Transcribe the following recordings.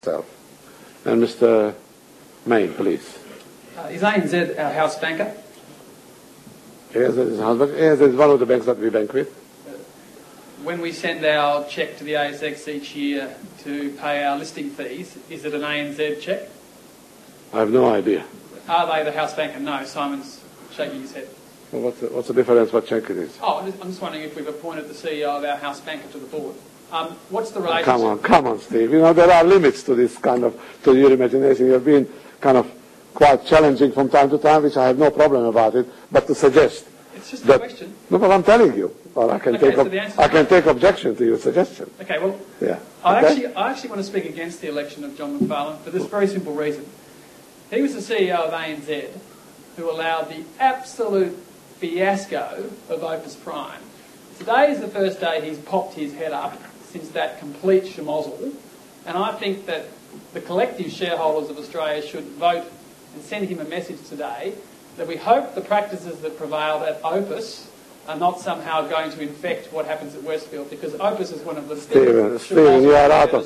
And Mr. Main, please. Is ANZ our house banker? Yes, it's one of the banks that we bank with. When we send our cheque to the ASX each year to pay our listing fees, is it an ANZ cheque? I have no idea. Are they the house banker? No, Simon's shaking his head. Well, what's the difference what cheque it is? Oh, I'm just wondering if we've appointed the CEO of our house banker to the board. What's the relationship? Come on, Steve. You know, there are limits to this kind of, to your imagination. You've been kind of quite challenging from time to time, which I have no problem about it, but to suggest it's just that, a question. No, but I'm telling you. Well, I can take objection to your suggestion. Okay, well, yeah. I actually want to speak against the election of John McFarlane for this very simple reason. He was the CEO of ANZ who allowed the absolute fiasco of Opus Prime. Today is the first day he's popped his head up since that complete schmozzle, and I think that the collective shareholders of Australia should vote and send him a message today that we hope the practices that prevailed at Opus are not somehow going to infect what happens at Westfield, because Opus is one of the Stephen, you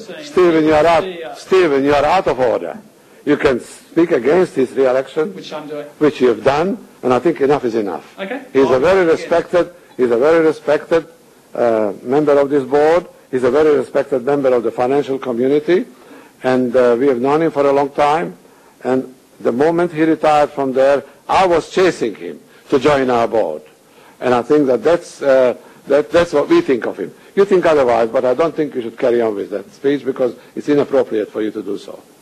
are out of order. You can speak against his re-election, which I'm doing, which you have done, and I think enough is enough. Okay. He's a very respected member of this board. He's a very respected member of the financial community, and we have known him for a long time. And the moment he retired from there, I was chasing him to join our board. And I think that's what we think of him. You think otherwise, but I don't think you should carry on with that speech because it's inappropriate for you to do so.